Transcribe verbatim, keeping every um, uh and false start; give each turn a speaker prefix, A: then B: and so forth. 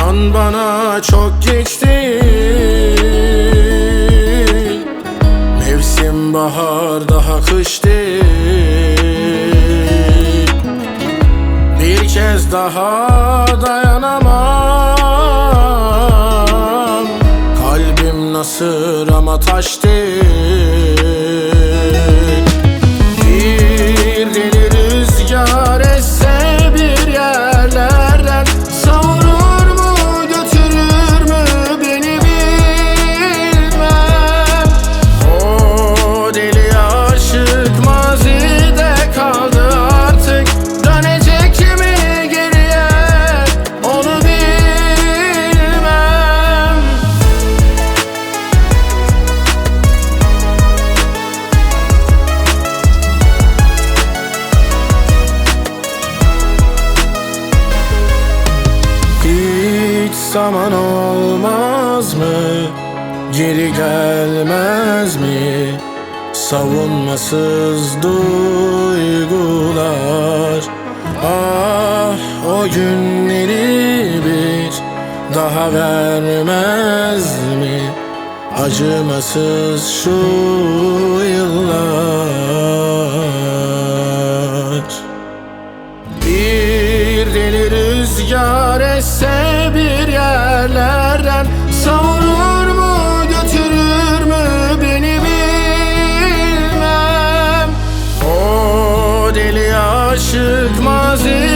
A: İnan bana çok geç değil. Mevsim bahar daha kış değil. Bir kez daha dayanamam. Kalbim nasır ama taş değil. Bir deli rüzgar esse bir yerlerden, savurur mu götürür mü beni bilmem. O deli aşık mazide kaldı artık. Dönecek mi geriye onu bilmem. Hiç zaman olmaz mı? Geri gelmez mi? Savunmasız duygular. Ah, o günleri bir daha vermez mi? Acımasız şu yıllar. Bir deli rüzgar esse bir yerlerden, savurur mu götürür mü beni bilmem. O deli aşık mazi